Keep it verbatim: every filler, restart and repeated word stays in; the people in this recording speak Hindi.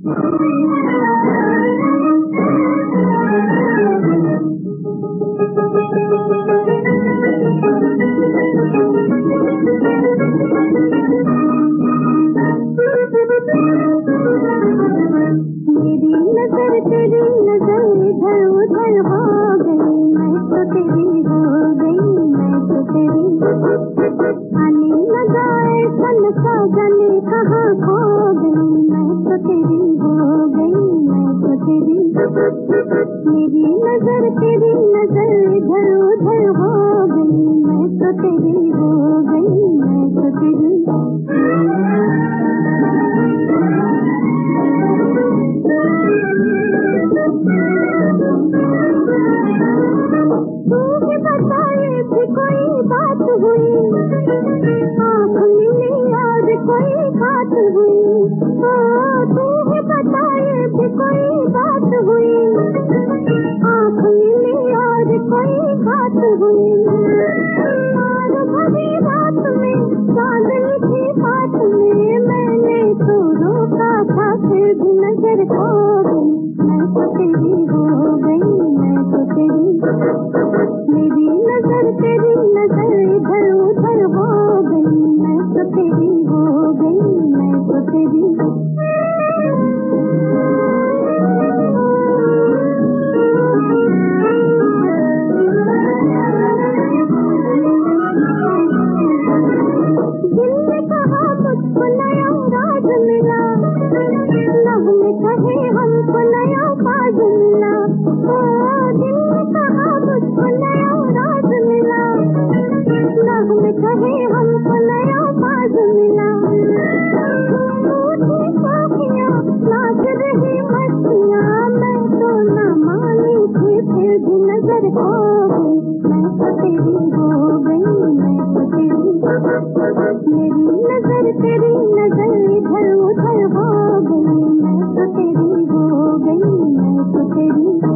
मेरी नजर तेरी नजर इधर उधर हो गई, मैं तो तेरी हो गई, मैं तो तेरी। आने लगाए सन सा जाने कहाँ खो गई, मैं तो तेरी हो गई, मैं तो तेरी। मेरी नजर तेरी नजर इधर उधर हो गई, मैं तो तेरी हो गई, मैं तो तेरी। तू भी बताए थी कोई बात हुई, आँख मिली और कोई बात हुई। ओ तू भी बताए थी कोई बात हुई, आँख मिली और कोई बात हुई। और भरी रात में चांदनी थी बात में, मैंने तो रोका था फिर भी नजर खो गई, मैं तो तेरी हो गई, मैं तो तेरी। मेरी नजर तेरी नजर इधर उधर हो गई, मैं तो तेरी हो गई, मैं तो तेरी। दिल ने कहा मुझको नया राज मिला, लव ने कहे हमको नया बाज मिला। ओ दिल ने कहा मुझको नया राज मिला, लव ने कहे हमको नया बाज मिला। झूठी साखियाँ नाच रही मस्तियाँ, मैं तो न मानी थी फिर भी नजर खो गई, मैं तो तेरी हो गई, मैं तो तेरी। मेरी नजर तेरी नजर इधर उधर हो गई, मैं तो तेरी हो गई, मैं तो तेरी।